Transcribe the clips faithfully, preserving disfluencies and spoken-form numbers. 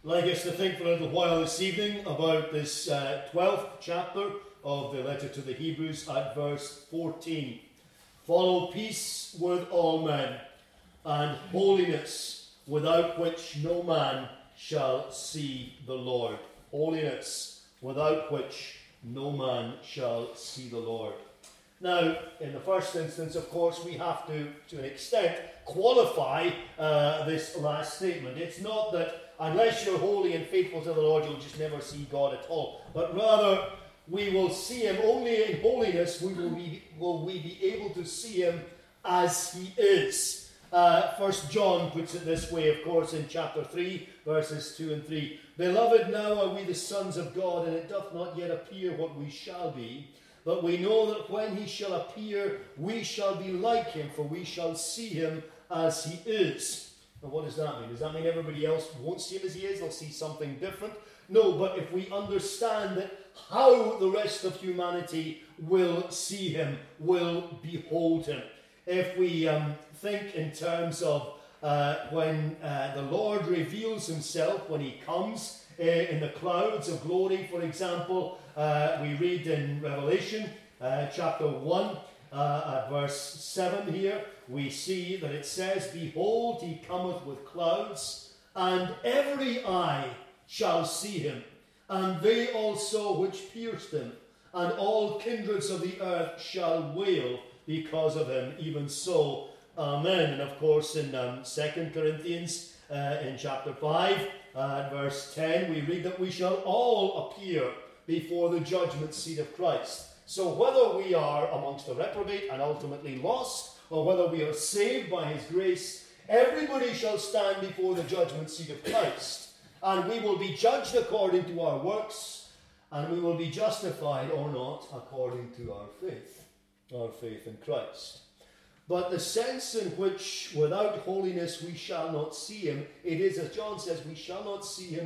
I'd like us to think for a little while this evening about this uh, twelfth chapter of the letter to the Hebrews at verse fourteen. Follow peace with all men, and holiness, without which no man shall see the Lord. Holiness, without which no man shall see the Lord. Now, in the first instance, of course, we have to, to an extent, qualify uh, this last statement. It's not that unless you're holy and faithful to the Lord, you'll just never see God at all. But rather, we will see Him only in holiness. We will be, will we be able to see Him as He is. Uh, First John puts it this way, of course, in chapter three, verses two and three. Beloved, now are we the sons of God, and it doth not yet appear what we shall be. But we know that when He shall appear, we shall be like Him, for we shall see Him as He is. Now, what does that mean? Does that mean everybody else won't see Him as He is? They'll see something different? No, but if we understand that how the rest of humanity will see Him, will behold Him. If we um, think in terms of uh, when uh, the Lord reveals Himself, when He comes uh, in the clouds of glory, for example, uh, we read in Revelation uh, chapter one, uh, at verse seven here, we see that it says, Behold, He cometh with clouds, and every eye shall see Him, and they also which pierced Him, and all kindreds of the earth shall wail because of Him. Even so, Amen. And of course, in um, Second Corinthians, uh, in chapter five, uh, verse ten, we read that we shall all appear before the judgment seat of Christ. So whether we are amongst the reprobate and ultimately lost, or whether we are saved by His grace, everybody shall stand before the judgment seat of Christ. And we will be judged according to our works, and we will be justified or not according to our faith, our faith in Christ. But the sense in which without holiness we shall not see Him, it is, as John says, we shall not see Him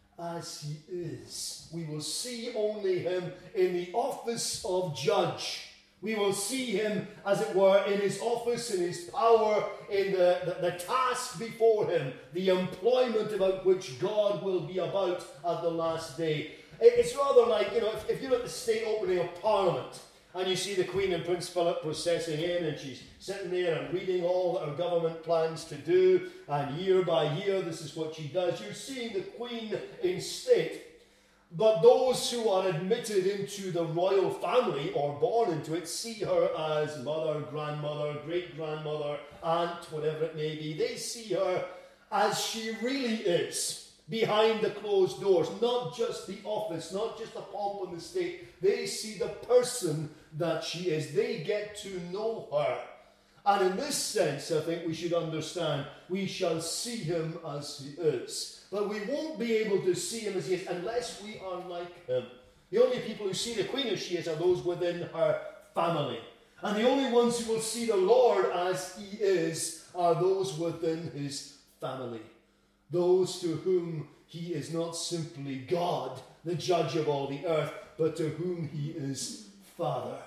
as He is. We will see only Him in the office of judge. We will see Him, as it were, in His office, in His power, in the, the, the task before Him, the employment about which God will be about at the last day. It's rather like, you know, if, if you're at the state opening of Parliament, and you see the Queen and Prince Philip processing in, and she's sitting there and reading all that her government plans to do, and year by year this is what she does. You're seeing the Queen in state. But those who are admitted into the royal family or born into it see her as mother, grandmother, great-grandmother, aunt, whatever it may be. They see her as she really is, behind the closed doors. Not just the office, not just the pomp and the state. They see the person that she is. They get to know her. And in this sense, I think we should understand, we shall see Him as He is. But we won't be able to see Him as He is unless we are like Him. The only people who see the Queen as she is are those within her family. And the only ones who will see the Lord as He is are those within His family. Those to whom He is not simply God, the judge of all the earth, but to whom He is Father.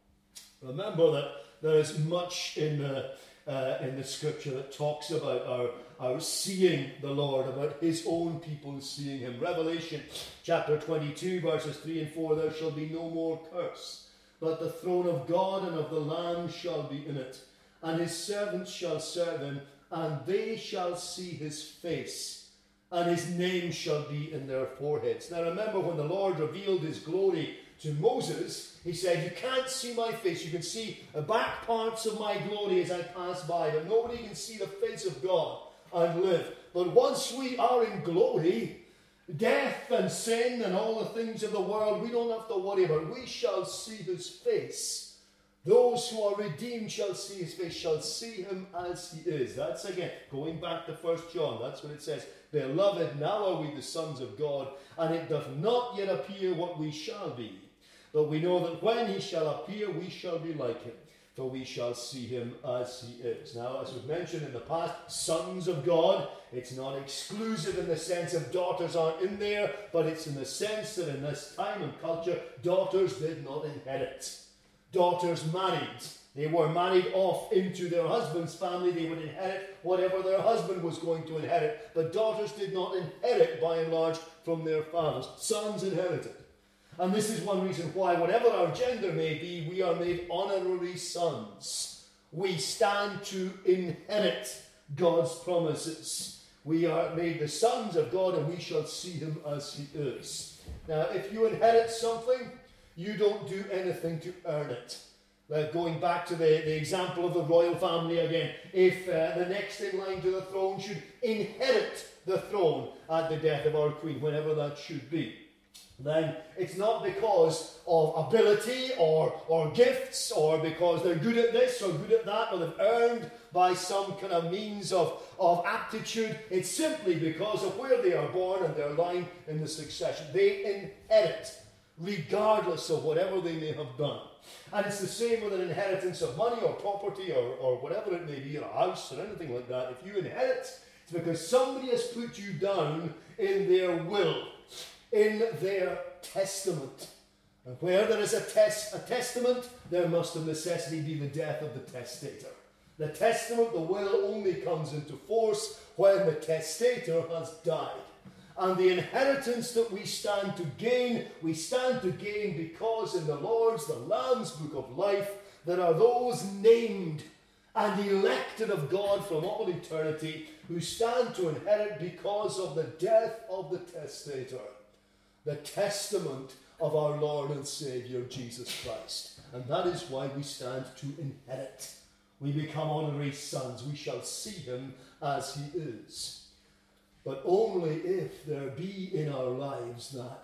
Remember that there is much in the, uh, in the Scripture that talks about our, our seeing the Lord, about His own people seeing Him. Revelation chapter twenty-two, verses three and four, there shall be no more curse, but the throne of God and of the Lamb shall be in it, and His servants shall serve Him, and they shall see His face, and His name shall be in their foreheads. Now remember, when the Lord revealed His glory to Moses, He said, you can't see my face. You can see the back parts of my glory as I pass by, but nobody can see the face of God and live. But once we are in glory, death and sin and all the things of the world, we don't have to worry about. We shall see His face. Those who are redeemed shall see His face, shall see Him as He is. That's again, going back to First John, that's what it says. Beloved, now are we the sons of God, and it doth not yet appear what we shall be. But we know that when He shall appear, we shall be like Him, for we shall see Him as He is. Now, as we've mentioned in the past, sons of God, it's not exclusive in the sense of daughters aren't in there, but it's in the sense that in this time and culture, daughters did not inherit. Daughters married. They were married off into their husband's family. They would inherit whatever their husband was going to inherit. But daughters did not inherit, by and large, from their fathers. Sons inherited. And this is one reason why, whatever our gender may be, we are made honorary sons. We stand to inherit God's promises. We are made the sons of God, and we shall see him as he is. Now, if you inherit something, you don't do anything to earn it. Uh, going back to the, the example of the royal family again, if uh, the next in line to the throne should inherit the throne at the death of our queen, whenever that should be, then it's not because of ability or, or gifts, or because they're good at this or good at that, or they've earned by some kind of means of, of aptitude. It's simply because of where they are born and their line in the succession. They inherit, regardless of whatever they may have done. And it's the same with an inheritance of money or property or, or whatever it may be, or a house or anything like that. If you inherit, it's because somebody has put you down in their will, in their testament. And where there is a, tes- a testament, there must of necessity be the death of the testator. The testament, the will, only comes into force when the testator has died. And the inheritance that we stand to gain, we stand to gain because in the Lord's, the Lamb's book of life, there are those named and elected of God from all eternity who stand to inherit because of the death of the testator, the testament of our Lord and Saviour Jesus Christ. And that is why we stand to inherit. We become honorary sons. We shall see him as he is. But only if there be in our lives that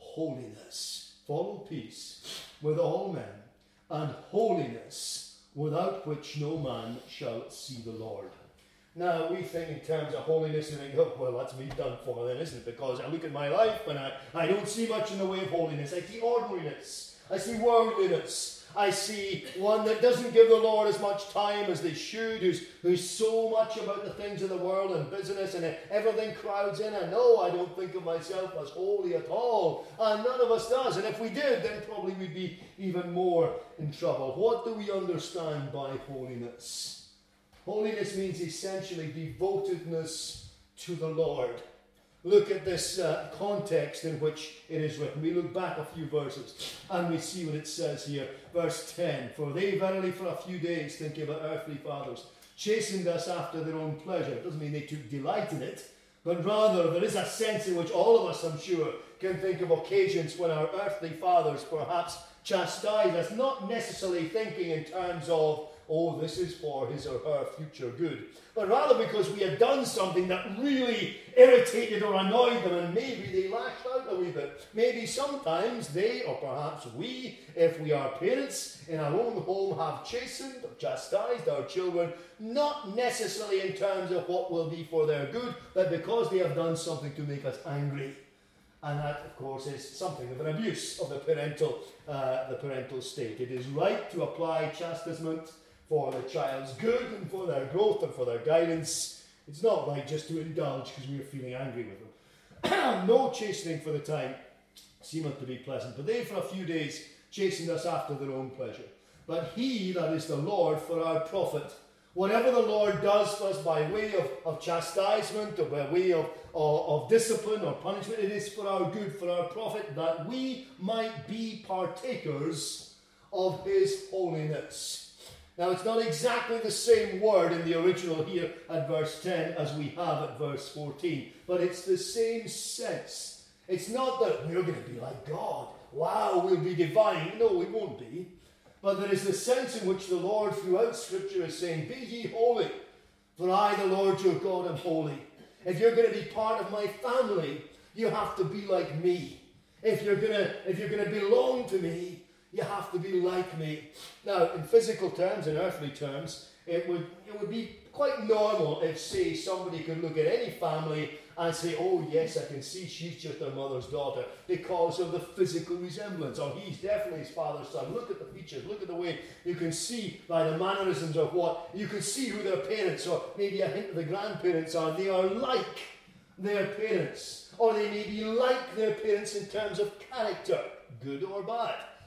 holiness. Follow peace with all men, and holiness, without which no man shall see the Lord. Now, we think in terms of holiness and think, oh, well, that's me done for then, isn't it? Because I look at my life and I, I don't see much in the way of holiness. I see ordinariness. I see worldliness. I see one that doesn't give the Lord as much time as they should, who's, who's so much about the things of the world and business, and everything crowds in. And no, I don't think of myself as holy at all. And none of us does. And if we did, then probably we'd be even more in trouble. What do we understand by holiness? Holiness means essentially devotedness to the Lord. Look at this uh, context in which it is written. We look back a few verses and we see what it says here. Verse ten, for they verily for a few days, thinking about earthly fathers, chastened us after their own pleasure. It doesn't mean they took delight in it, but rather there is a sense in which all of us, I'm sure, can think of occasions when our earthly fathers perhaps chastise us, not necessarily thinking in terms of, oh, this is for his or her future good, but rather because we had done something that really irritated or annoyed them, and maybe they lashed out a wee bit. Maybe sometimes they, or perhaps we, if we are parents in our own home, have chastened or chastised our children, not necessarily in terms of what will be for their good, but because they have done something to make us angry. And that, of course, is something of an abuse of the parental, uh, the parental state. It is right to apply chastisement for the child's good and for their growth and for their guidance. It's not right just to indulge because we are feeling angry with them. No chastening for the time seemeth to be pleasant, but they for a few days chastened us after their own pleasure. But he, that is the Lord, for our profit. Whatever the Lord does for us by way of, of chastisement or by way of, of, of discipline or punishment, it is for our good, for our profit, that we might be partakers of his holiness. Now, it's not exactly the same word in the original here at verse ten as we have at verse fourteen, but it's the same sense. It's not that we're going to be like God. Wow, we'll be divine. No, we won't be. But there is the sense in which the Lord throughout Scripture is saying, be ye holy, for I, the Lord your God, am holy. If you're going to be part of my family, you have to be like me. If you're going to, if you're going to belong to me, you have to be like me. Now, in physical terms, in earthly terms, it would it would be quite normal if, say, somebody could look at any family and say, oh, yes, I can see she's just their mother's daughter because of the physical resemblance. Or he's definitely his father's son. Look at the features. Look at the way you can see by the mannerisms of what, you can see who their parents or maybe a hint of the grandparents are. They are like their parents. Or they may be like their parents in terms of character, good or bad.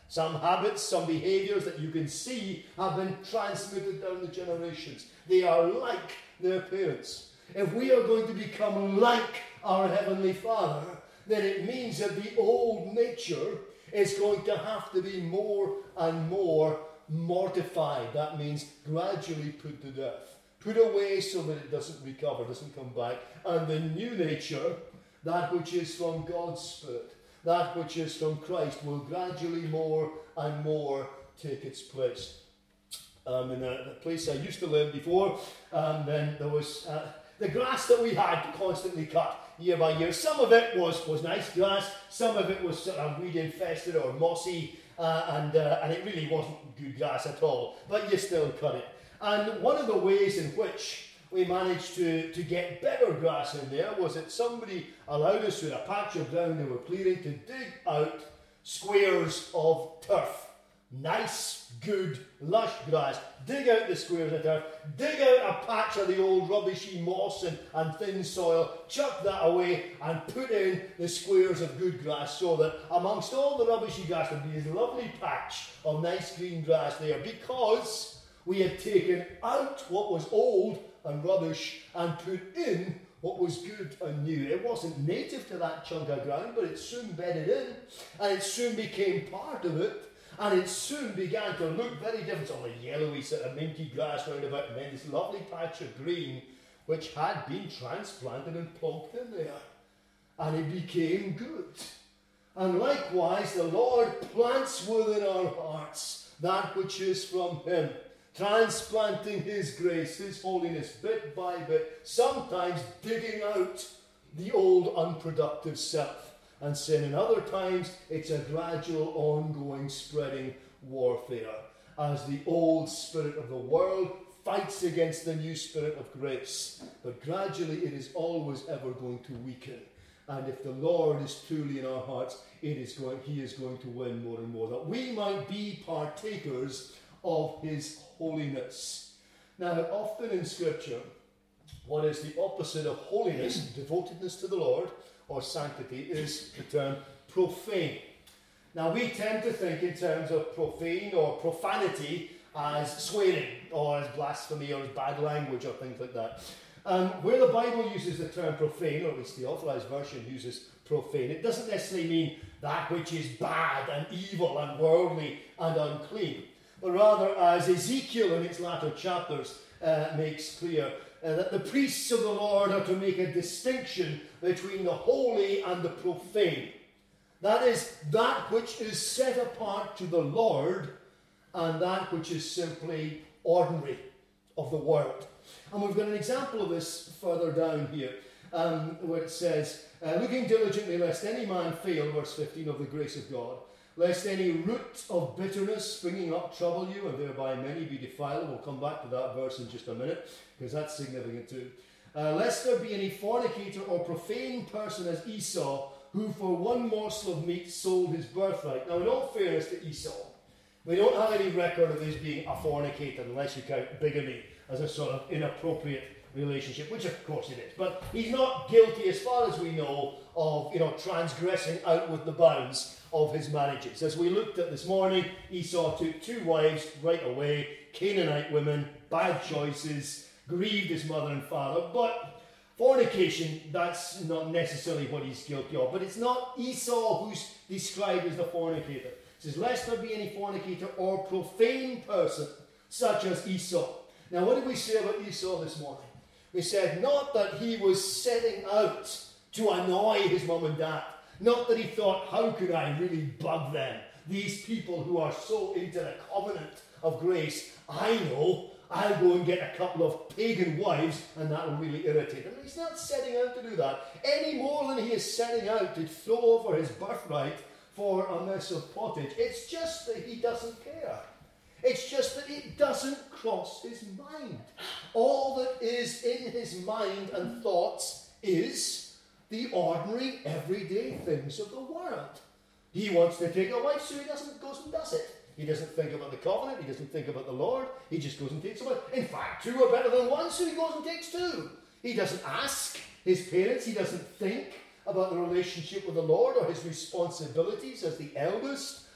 Some habits, some behaviors that you can see have been transmitted down the generations. They are like their parents. If we are going to become like our Heavenly Father, then it means that the old nature is going to have to be more and more mortified. That means gradually put to death. Put away so that it doesn't recover, doesn't come back. And the new nature, that which is from God's Spirit, that which is from Christ, will gradually more and more take its place. Um, in the, the place I used to live before, um, then there was uh, the grass that we had constantly cut year by year. Some of it was, was nice grass, some of it was sort of weed infested or mossy, uh, and, uh, and it really wasn't good grass at all, but you still cut it. And one of the ways in which we managed to, to get better grass in there was that somebody allowed us, with a patch of ground they were clearing, to dig out squares of turf. Nice, good, lush grass. Dig out the squares of turf. Dig out a patch of the old rubbishy moss and, and thin soil. Chuck that away and put in the squares of good grass, so that amongst all the rubbishy grass would be this lovely patch of nice green grass there, because we had taken out what was old and rubbish and put in what was good and new. It wasn't native to that chunk of ground, but it soon bedded in, and it soon became part of it, and it soon began to look very different. All the yellowy sort of minty grass round about, and then this lovely patch of green, which had been transplanted and plonked in there. And it became good. And likewise, the Lord plants within our hearts that which is from Him, transplanting His grace, His holiness, bit by bit, sometimes digging out the old unproductive self and sin. And other times, it's a gradual, ongoing, spreading warfare as the old spirit of the world fights against the new spirit of grace. But gradually, it is always ever going to weaken. And if the Lord is truly in our hearts, it is going, He is going to win more and more, that we might be partakers of His holiness. Now, often in Scripture, what is the opposite of holiness, devotedness to the Lord, or sanctity, is the term profane. Now, we tend to think in terms of profane or profanity as swearing, or as blasphemy, or as bad language, or things like that. Um, where the Bible uses the term profane, or at least the Authorized Version uses profane, it doesn't necessarily mean that which is bad and evil and worldly and unclean, but rather, as Ezekiel in its latter chapters uh, makes clear, uh, that the priests of the Lord are to make a distinction between the holy and the profane. That is, that which is set apart to the Lord and that which is simply ordinary of the world. And we've got an example of this further down here, um, where it says, uh, looking diligently lest any man fail, verse fifteen, of the grace of God, lest any root of bitterness springing up trouble you, and thereby many be defiled. We'll come back to that verse in just a minute, because that's significant too. Uh, lest there be any fornicator or profane person as Esau, who for one morsel of meat sold his birthright. Now, in all fairness to Esau, we don't have any record of his being a fornicator, unless you count bigamy as a sort of inappropriate relationship, which of course it is. But he's not guilty, as far as we know, of, you know, transgressing out with the bounds of his marriages. As we looked at this morning, Esau took two wives right away, Canaanite women, bad choices, grieved his mother and father. But fornication, that's not necessarily what he's guilty of. But it's not Esau who's described as the fornicator. It says, lest there be any fornicator or profane person, such as Esau. Now, what did we say about Esau this morning? We said not that he was setting out to annoy his mum and dad. Not that he thought, how could I really bug them? These people who are so into the covenant of grace, I know, I'll go and get a couple of pagan wives and that will really irritate him. He's not setting out to do that any more than he is setting out to throw over his birthright for a mess of pottage. It's just that he doesn't care. It's just that it doesn't cross his mind. All that is in his mind and thoughts is the ordinary, everyday things of the world. He wants to take a wife, so he doesn't goes and does it. He doesn't think about the covenant. He doesn't think about the Lord. He just goes and takes a wife. In fact, two are better than one, so he goes and takes two. He doesn't ask his parents. He doesn't think about the relationship with the Lord or his responsibilities as the eldest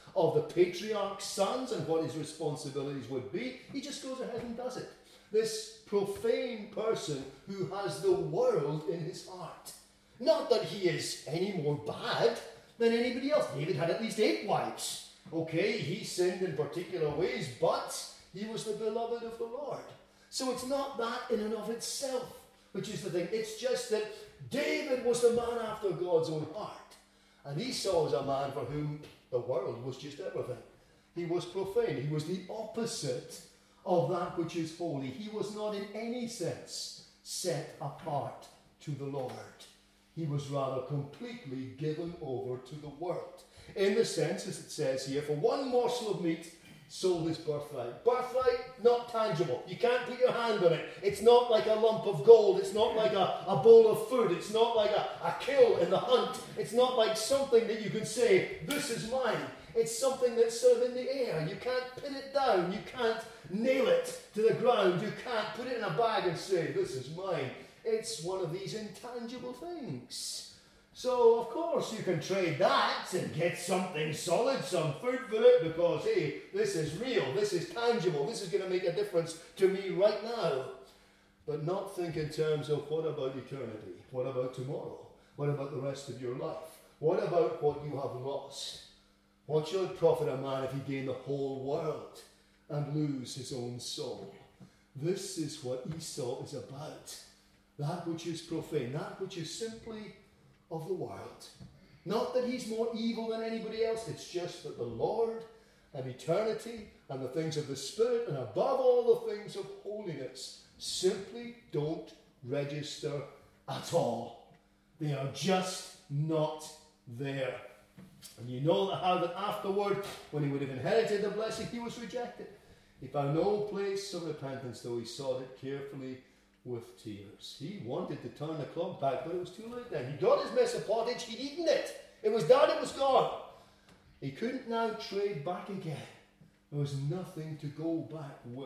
of the patriarch's sons and what his responsibilities would be. He just goes ahead and does it. This profane person who has the world in his heart. Not that he is any more bad than anybody else. David had at least eight wives. Okay, he sinned in particular ways, but he was the beloved of the Lord. So it's not that in and of itself, which is the thing. It's just that David was the man after God's own heart. And Esau was a man for whom the world was just everything. He was profane. He was the opposite of that which is holy. He was not in any sense set apart to the Lord. He was rather completely given over to the world. In the sense, as it says here, for one morsel of meat, sold his birthright. Birthright, not tangible. You can't put your hand on it. It's not like a lump of gold. It's not like a, a bowl of food. It's not like a, a kill in the hunt. It's not like something that you can say, this is mine. It's something that's sort of in the air. You can't pin it down. You can't nail it to the ground. You can't put it in a bag and say, this is mine. It's one of these intangible things. So, of course, you can trade that and get something solid, some food for it, because, hey, this is real, this is tangible, this is going to make a difference to me right now. But not think in terms of what about eternity? What about tomorrow? What about the rest of your life? What about what you have lost? What shall it profit a man if he gain the whole world and lose his own soul? This is what Esau is about. That which is profane, that which is simply of the world. Not that he's more evil than anybody else, it's just that the Lord and eternity and the things of the Spirit and above all the things of holiness simply don't register at all. They are just not there. And you know how that afterward, when he would have inherited the blessing, he was rejected. He found no place of repentance, though he sought it carefully with tears. He wanted to turn the clock back, but it was too late then. He got his mess of pottage, he'd eaten it. It was done, it was gone. He couldn't now trade back again. There was nothing to go back with.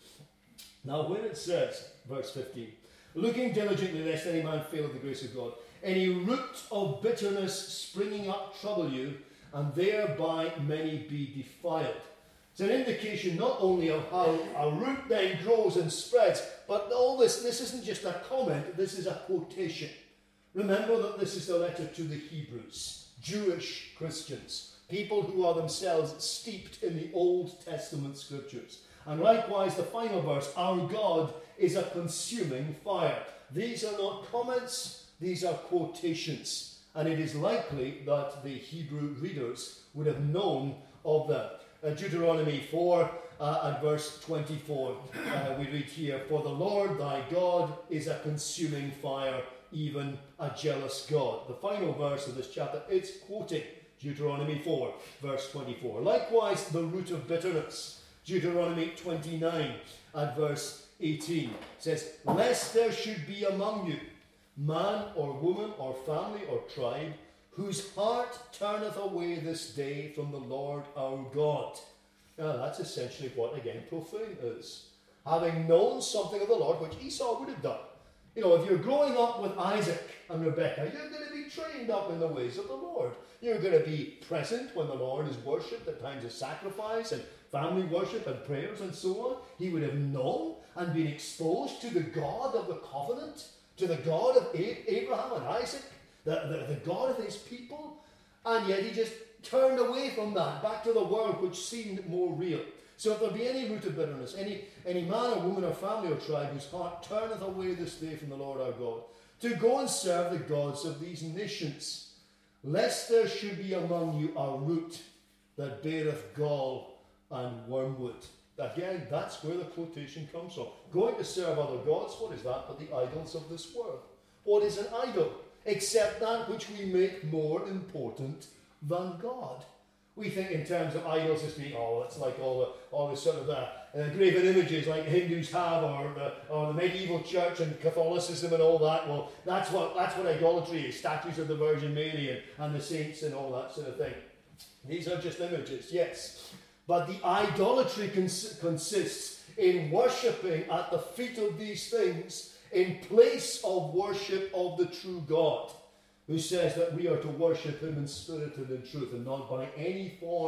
Now when it says, verse fifteen, looking diligently lest any man fail of the grace of God, any root of bitterness springing up trouble you, and thereby many be defiled. It's an indication not only of how a root then grows and spreads, but all this, this isn't just a comment, this is a quotation. Remember that this is the letter to the Hebrews, Jewish Christians, people who are themselves steeped in the Old Testament scriptures. And likewise, the final verse, our God is a consuming fire. These are not comments, these are quotations. And it is likely that the Hebrew readers would have known of them. Uh, Deuteronomy four uh, and verse twenty-four, uh, we read here, for the Lord thy God is a consuming fire, even a jealous God. The final verse of this chapter, it's quoting Deuteronomy four, verse twenty-four. Likewise, the root of bitterness, Deuteronomy twenty-nine and verse eighteen, says, lest there should be among you man or woman or family or tribe, whose heart turneth away this day from the Lord our God. Now that's essentially what, again, profane is. Having known something of the Lord, which Esau would have done. You know, if you're growing up with Isaac and Rebekah, you're going to be trained up in the ways of the Lord. You're going to be present when the Lord is worshipped at times of sacrifice and family worship and prayers and so on. He would have known and been exposed to the God of the covenant, to the God of Abraham and Isaac, The, the, the God of his people, and yet he just turned away from that, back to the world which seemed more real. So if there be any root of bitterness, any, any man or woman or family or tribe whose heart turneth away this day from the Lord our God, to go and serve the gods of these nations, lest there should be among you a root that beareth gall and wormwood. Again, that's where the quotation comes from. Going to serve other gods, what is that but the idols of this world? What is an idol? Except that which we make more important than God. We think in terms of idols as being, oh, it's like all the, all the sort of uh, uh, graven images like Hindus have, or the, or the medieval church and Catholicism and all that. Well, that's what that's what idolatry is, statues of the Virgin Mary and, and the saints and all that sort of thing. These are just images, yes. But the idolatry cons- consists in worshipping at the feet of these things in place of worship of the true God, who says that we are to worship him in spirit and in truth, and not by any form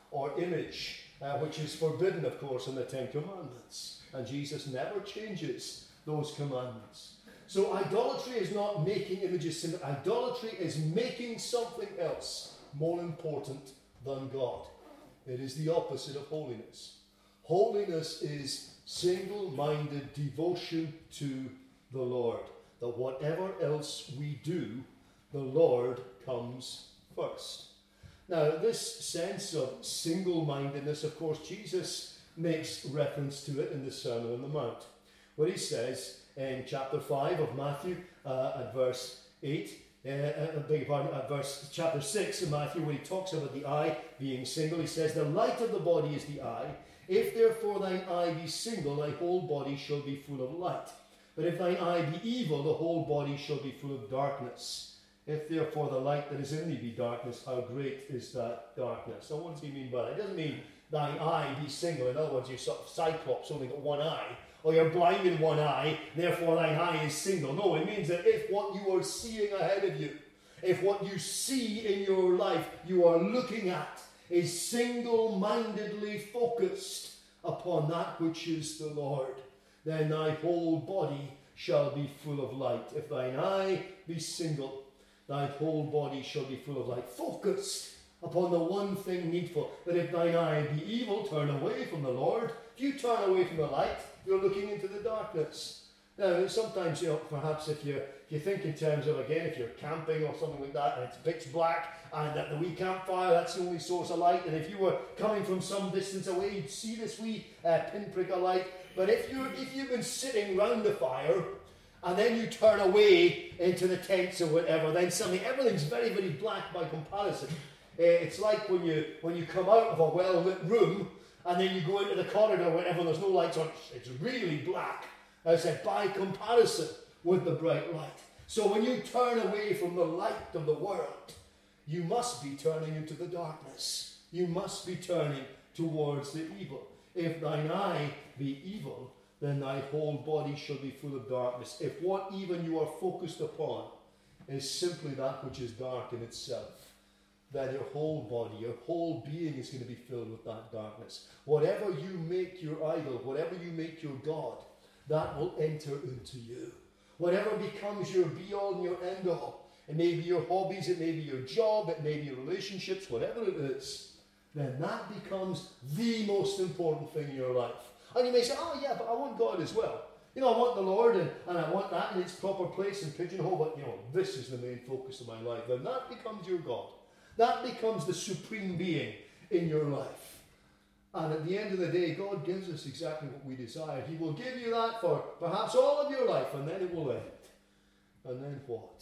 or image, uh, which is forbidden, of course, in the Ten Commandments. And Jesus never changes those commandments. So idolatry is not making images sinful. Idolatry is making something else more important than God. It is the opposite of holiness. Holiness is single-minded devotion to the Lord. That whatever else we do, the Lord comes first. Now, this sense of single-mindedness, of course, Jesus makes reference to it in the Sermon on the Mount, where he says in chapter five of Matthew, uh, at verse eight, uh, uh, beg your pardon, at verse chapter six of Matthew, where he talks about the eye being single, he says, "The light of the body is the eye. If therefore thine eye be single, thy whole body shall be full of light. But if thine eye be evil, the whole body shall be full of darkness. If therefore the light that is in thee be darkness, how great is that darkness?" So what does he mean by that? It doesn't mean thine eye be single. In other words, you're sort of cyclops, only got one eye. Or you're blind in one eye, therefore thine eye is single. No, it means that if what you are seeing ahead of you, if what you see in your life you are looking at is single-mindedly focused upon that which is the Lord, then thy whole body shall be full of light. If thine eye be single, thy whole body shall be full of light. Focused upon the one thing needful. But if thine eye be evil, turn away from the Lord. If you turn away from the light, you're looking into the darkness. Now, sometimes, you know, perhaps if you, if you think in terms of, again, if you're camping or something like that, and it's pitch black, and at the wee campfire, that's the only source of light, and if you were coming from some distance away, you'd see this wee uh, pinprick of light. But if, you're, if you've been sitting round the fire, and then you turn away into the tents or whatever, then suddenly everything's very, very black by comparison. Uh, it's like when you when you come out of a well-lit room, and then you go into the corridor or whatever, and there's no lights on, it's really black. As I said, by comparison with the bright light. So when you turn away from the light of the world, you must be turning into the darkness. You must be turning towards the evil. If thine eye be evil, then thy whole body shall be full of darkness. If what even you are focused upon is simply that which is dark in itself, then your whole body, your whole being is going to be filled with that darkness. Whatever you make your idol, whatever you make your God, that will enter into you. Whatever becomes your be-all and your end-all, it may be your hobbies, it may be your job, it may be your relationships, whatever it is, then that becomes the most important thing in your life. And you may say, oh yeah, but I want God as well. You know, I want the Lord, and, and I want that in its proper place and pigeonhole, but you know, this is the main focus of my life. Then that becomes your God. That becomes the supreme being in your life. And at the end of the day, God gives us exactly what we desire. He will give you that for perhaps all of your life, and then it will end. And then what?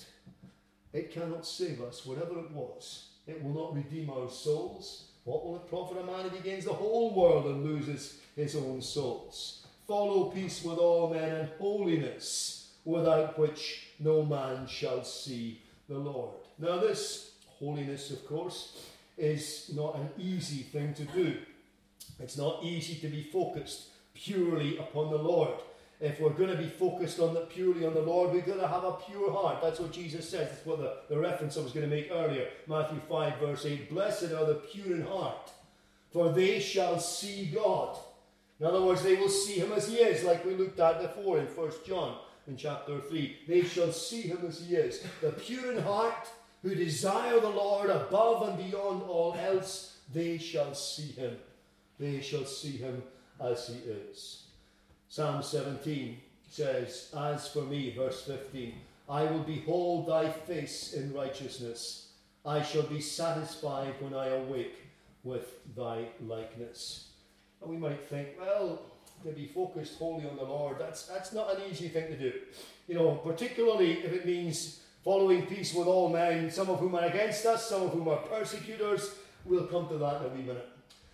It cannot save us, whatever it was. It will not redeem our souls. What will it profit a man if he gains the whole world and loses his own souls? Follow peace with all men and holiness, without which no man shall see the Lord. Now this holiness, of course, is not an easy thing to do. It's not easy to be focused purely upon the Lord. If we're going to be focused on the, purely on the Lord, we've got to have a pure heart. That's what Jesus says. That's what the, the reference I was going to make earlier. Matthew five, verse eight. Blessed are the pure in heart, for they shall see God. In other words, they will see him as he is, like we looked at before in First John in chapter three. They shall see him as he is. The pure in heart, who desire the Lord above and beyond all else, they shall see him. They shall see him as he is. Psalm seventeen says, as for me, verse fifteen, I will behold thy face in righteousness. I shall be satisfied when I awake with thy likeness. And we might think, well, to be focused wholly on the Lord, that's, that's not an easy thing to do. You know, particularly if it means following peace with all men, some of whom are against us, some of whom are persecutors. We'll come to that in a wee minute.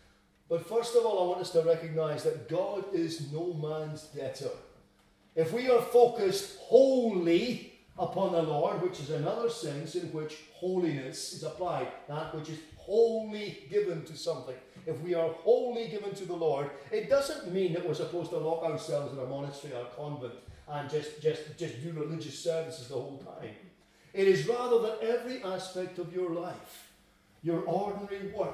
But first of all, I want us to recognize that God is no man's debtor. If we are focused wholly upon the Lord, which is another sense in which holiness is applied, that which is wholly given to something. If we are wholly given to the Lord, it doesn't mean that we're supposed to lock ourselves in a monastery or a convent and just, just, just do religious services the whole time. It is rather that every aspect of your life, your ordinary work,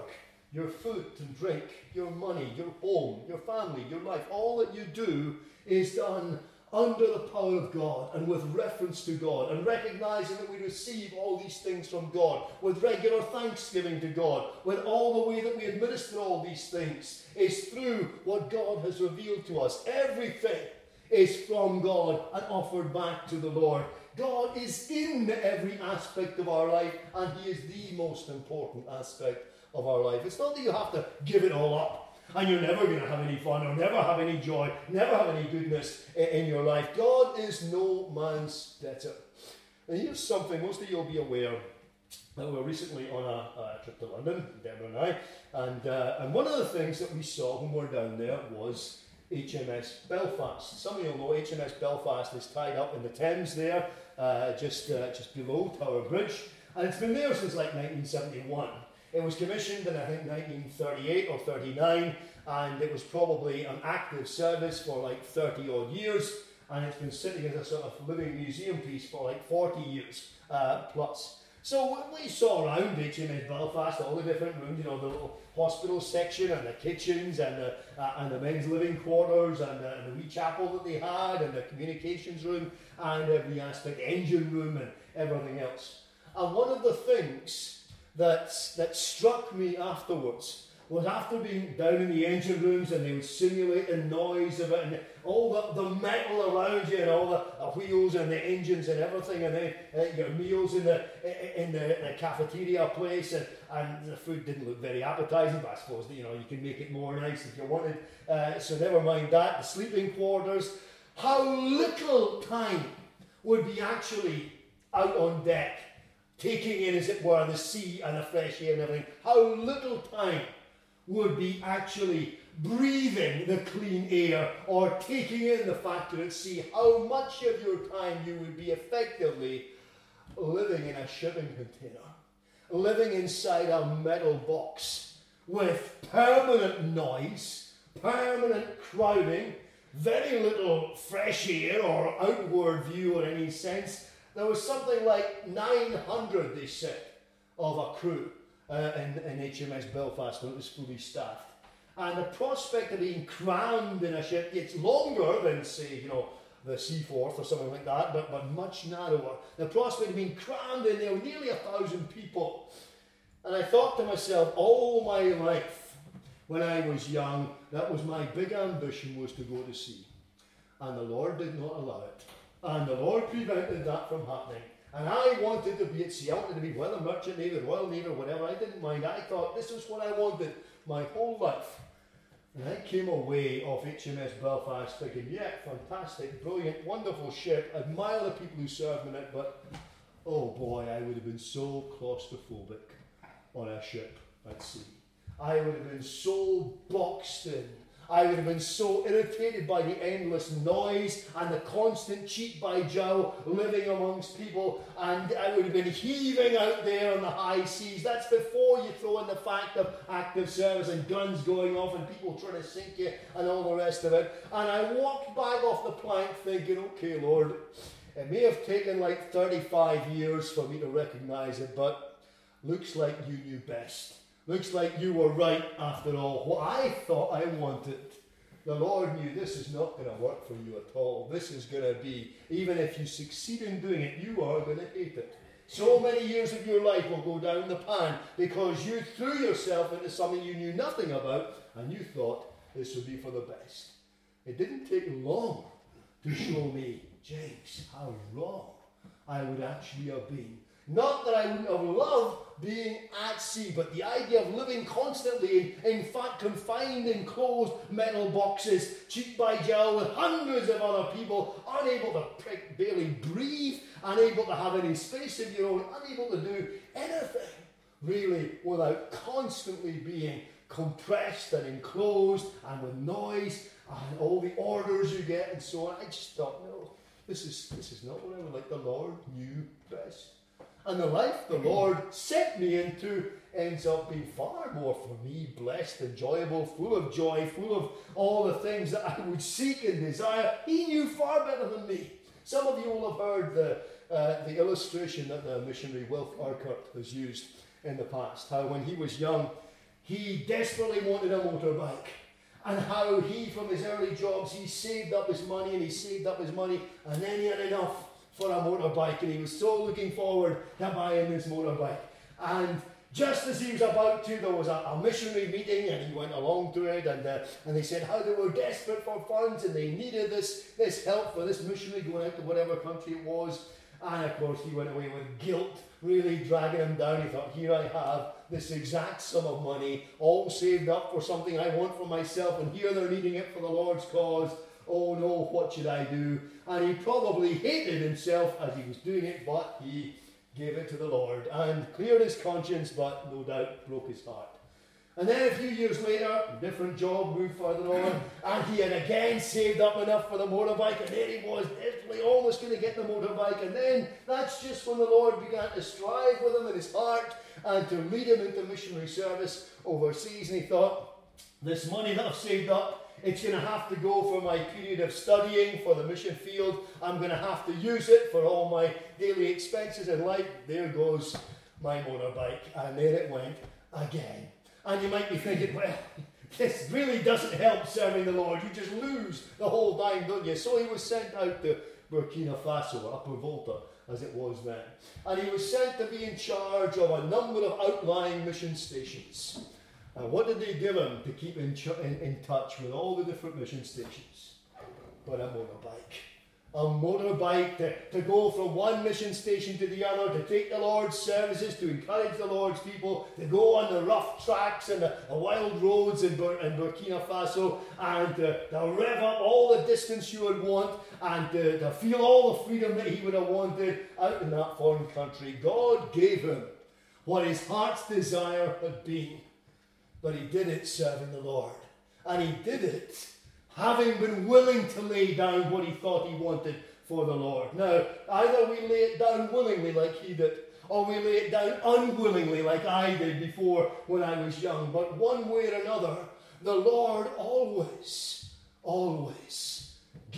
your food and drink, your money, your home, your family, your life, all that you do is done under the power of God and with reference to God, and recognizing that we receive all these things from God, with regular thanksgiving to God, with all the way that we administer all these things is through what God has revealed to us. Everything is from God and offered back to the Lord. God is in every aspect of our life, and He is the most important aspect of our life. It's not that you have to give it all up and you're never going to have any fun or never have any joy, never have any goodness in your life. God is no man's debtor. And here's something most of you will be aware. We were recently on a, a trip to London, Deborah and I, and, uh, and one of the things that we saw when we were down there was H M S Belfast. Some of you will know H M S Belfast is tied up in the Thames there, uh, just, uh, just below Tower Bridge, and it's been there since like nineteen seventy-one. It was commissioned in, I think, nineteen thirty-eight or thirty-nine, and it was probably an active service for like thirty odd years, and it's been sitting as a sort of living museum piece for like forty years uh, plus. So we saw around H M S Belfast all the different rooms, you know, the little hospital section and the kitchens and the, uh, and the men's living quarters and the, and the wee chapel that they had and the communications room and every aspect, the engine room and everything else. And one of the things that, that struck me afterwards was after being down in the engine rooms and they would simulate the noise of it and all the, the metal around you and all the, the wheels and the engines and everything, and then uh, your meals in the in the, the cafeteria place, and, and the food didn't look very appetizing, but I suppose that, you know, you can make it more nice if you wanted, uh, so never mind that. The sleeping quarters, how little time would be actually out on deck, taking in, as it were, the sea and the fresh air and everything. How little time would be actually breathing the clean air or taking in the fact that at sea. How much of your time you would be effectively living in a shipping container, living inside a metal box with permanent noise, permanent crowding, very little fresh air or outward view in any sense. There was something like nine hundred, they said, of a crew uh, in, in H M S Belfast when it was fully staffed. And the prospect of being crammed in a ship, it's longer than, say, you know, the Seaforth or something like that, but, but much narrower. The prospect of being crammed in there with nearly a thousand people. And I thought to myself, all my life, when I was young, that was my big ambition, was to go to sea. And the Lord did not allow it. And the Lord prevented that from happening. And I wanted to be at sea. I wanted to be whether Merchant Navy, Royal Navy, or whatever. I didn't mind. I thought this was what I wanted my whole life. And I came away off H M S Belfast thinking, yeah, fantastic, brilliant, wonderful ship. Admire the people who served in it, but oh boy, I would have been so claustrophobic on a ship at sea. I would have been so boxed in. I would have been so irritated by the endless noise and the constant cheek by jowl living amongst people, and I would have been heaving out there on the high seas. That's before you throw in the fact of active service and guns going off and people trying to sink you and all the rest of it. And I walked back off the plank thinking, okay, Lord, it may have taken like thirty-five years for me to recognize it, but looks like you knew best. Looks like you were right after all. What I thought I wanted, the Lord knew this is not going to work for you at all. This is going to be, even if you succeed in doing it, you are going to hate it. So many years of your life will go down the pan because you threw yourself into something you knew nothing about and you thought this would be for the best. It didn't take long to show me, James, how wrong I would actually have been. Not that I wouldn't have loved being at sea, but the idea of living constantly in, in fact, confined in closed metal boxes, cheek by jowl with hundreds of other people, unable to prick, barely breathe, unable to have any space of your own, unable to do anything, really, without constantly being compressed and enclosed and with noise and all the orders you get and so on. I just thought, no, this is, this is not what I would like. The Lord knew best. And the life the Lord sent me into ends up being far more for me blessed, enjoyable, full of joy, full of all the things that I would seek and desire. He knew far better than me. Some of you will have heard the, uh, the illustration that the missionary Wilf Urquhart has used in the past, how when he was young, he desperately wanted a motorbike. And how he, from his early jobs, he saved up his money and he saved up his money, and then he had enough for a motorbike, and he was so looking forward to buying this motorbike. And just as he was about to, there was a, a missionary meeting, and he went along to it, and uh, and they said how they were desperate for funds, and they needed this, this help for this missionary going out to whatever country it was. And of course he went away with guilt, really dragging him down. He thought, here I have this exact sum of money, all saved up for something I want for myself, and here they're needing it for the Lord's cause. Oh no, what should I do? And he probably hated himself as he was doing it, but he gave it to the Lord and cleared his conscience, but no doubt broke his heart. And then a few years later, different job, moved further on, and he had again saved up enough for the motorbike, and there he was, desperately almost going to get the motorbike. And then that's just when the Lord began to strive with him in his heart and to lead him into missionary service overseas. And he thought, this money that I've saved up, it's going to have to go for my period of studying for the mission field. I'm going to have to use it for all my daily expenses in life. There goes my motorbike. And there it went again. And you might be thinking, well, this really doesn't help serving the Lord. You just lose the whole time, don't you? So he was sent out to Burkina Faso, or Upper Volta, as it was then. And he was sent to be in charge of a number of outlying mission stations. And what did they give him to keep in, ch- in, in touch with all the different mission stations? But a motorbike. A motorbike to, to go from one mission station to the other, to take the Lord's services, to encourage the Lord's people, to go on the rough tracks and the, the wild roads in, Bur- in Burkina Faso, and to, to rev up all the distance you would want, and to, to feel all the freedom that he would have wanted out in that foreign country. God gave him what his heart's desire had been, but he did it serving the Lord. And he did it having been willing to lay down what he thought he wanted for the Lord. Now, either we lay it down willingly like he did, or we lay it down unwillingly like I did before when I was young. But one way or another, the Lord always, always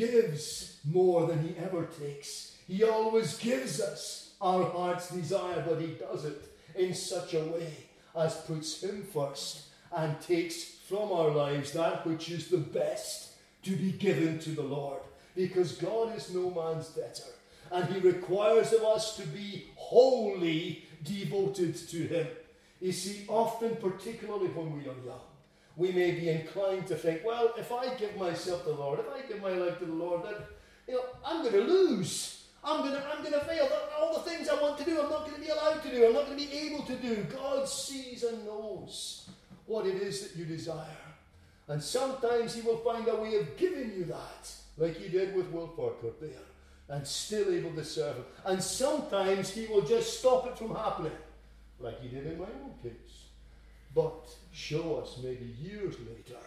gives more than he ever takes. He always gives us our heart's desire, but he does it in such a way as puts him first and takes from our lives that which is the best to be given to the Lord. Because God is no man's debtor, and he requires of us to be wholly devoted to him. You see, often, particularly when we are young, we may be inclined to think, well, if I give myself to the Lord, if I give my life to the Lord, then, you know, I'm going to lose. I'm going to, I'm going to fail. All the things I want to do, I'm not going to be allowed to do. I'm not going to be able to do. God sees and knows what it is that you desire. And sometimes he will find a way of giving you that, like he did with Will Farquhar there, and still able to serve him. And sometimes he will just stop it from happening, like he did in my own case. But show us maybe years later,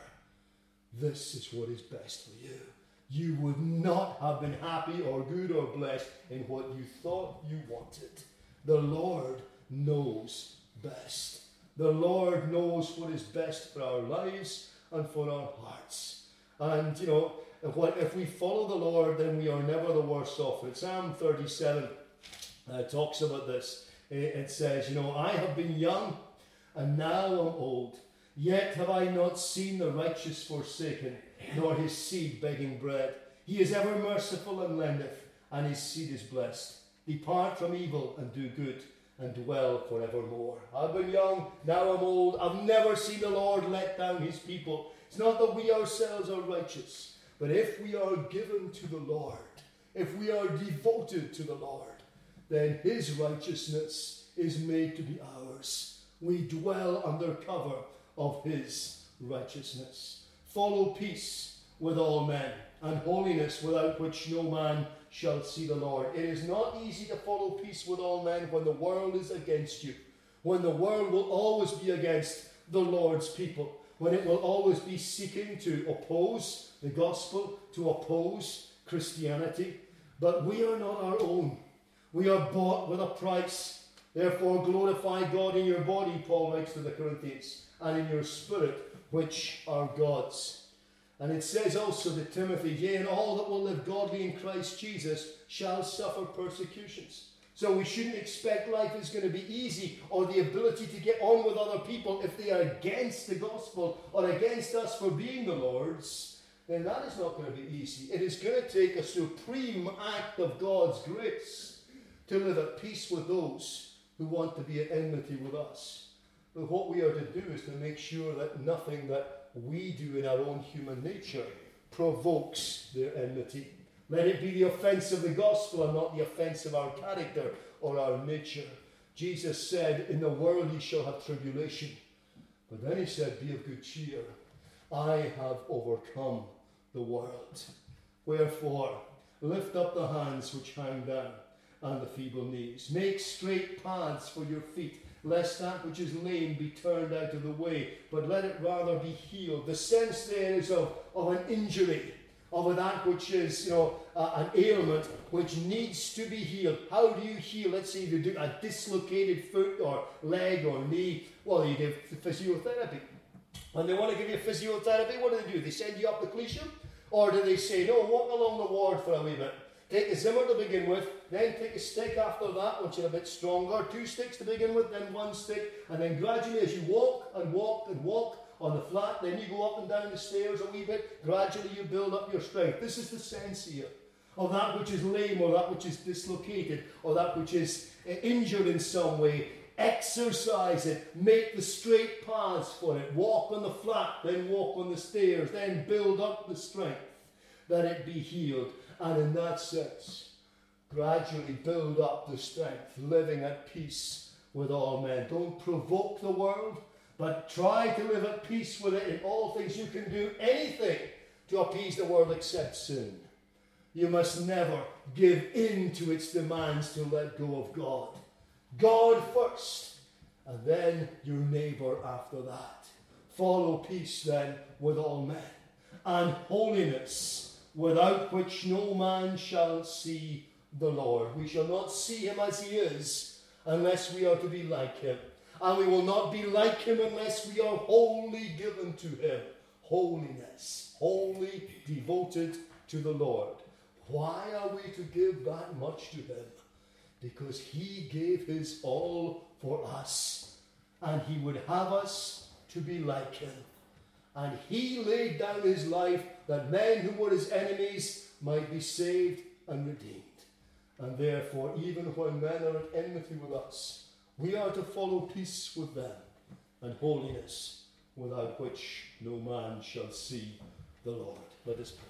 this is what is best for you. You would not have been happy or good or blessed in what you thought you wanted. The Lord knows best. The Lord knows what is best for our lives and for our hearts. And, you know, if, what, if we follow the Lord, then we are never the worse off. In Psalm thirty-seven uh, talks about this. It, it says, you know, I have been young, and now am old. Yet have I not seen the righteous forsaken, nor his seed begging bread. He is ever merciful and lendeth, and his seed is blessed. Depart from evil and do good, and dwell forevermore. I've been young, now I'm old. I've never seen the Lord let down his people. It's not that we ourselves are righteous, but if we are given to the Lord, if we are devoted to the Lord, then his righteousness is made to be ours. We dwell under cover of his righteousness. Follow peace with all men, and holiness, without which no man shall see the Lord. It is not easy to follow peace with all men when the world is against you, when the world will always be against the Lord's people, when it will always be seeking to oppose the gospel, to oppose Christianity. But we are not our own. We are bought with a price. Therefore glorify God in your body, Paul writes to the Corinthians, and in your spirit, which are God's. And it says also to Timothy, yea, and all that will live godly in Christ Jesus shall suffer persecutions. So we shouldn't expect life is going to be easy or the ability to get on with other people if they are against the gospel or against us for being the Lord's. Then that is not going to be easy. It is going to take a supreme act of God's grace to live at peace with those who want to be at enmity with us. But what we are to do is to make sure that nothing that we do in our own human nature provokes their enmity. Let it be the offense of the gospel and not the offense of our character or our nature. Jesus said, in the world ye shall have tribulation. But then he said, be of good cheer. I have overcome the world. Wherefore, lift up the hands which hang down and the feeble knees. Make straight paths for your feet, lest that which is lame be turned out of the way, but let it rather be healed. The sense there is of, of an injury, of that which is, you know, uh, an ailment which needs to be healed. How do you heal? Let's say you do a dislocated foot or leg or knee. Well, you give physiotherapy. When they want to give you physiotherapy, what do they do? They send you up the cliche? Or do they say, no, walk along the ward for a wee bit. Take a Zimmer to begin with, then take a stick after that, which is a bit stronger. Two sticks to begin with, then one stick. And then gradually as you walk and walk and walk on the flat, then you go up and down the stairs a wee bit. Gradually you build up your strength. This is the sense here of that which is lame or that which is dislocated or that which is injured in some way. Exercise it. Make the straight paths for it. Walk on the flat, then walk on the stairs, then build up the strength that it be healed. And in that sense, gradually build up the strength, living at peace with all men. Don't provoke the world, but try to live at peace with it in all things. You can do anything to appease the world except sin. You must never give in to its demands to let go of God. God first, and then your neighbour after that. Follow peace then with all men, and holiness, without which no man shall see the Lord. We shall not see him as he is unless we are to be like him. And we will not be like him unless we are wholly given to him. Holiness, wholly devoted to the Lord. Why are we to give that much to him? Because he gave his all for us. And he would have us to be like him. And he laid down his life that men who were his enemies might be saved and redeemed. And therefore, even when men are at enmity with us, we are to follow peace with them and holiness, without which no man shall see the Lord. Let us pray.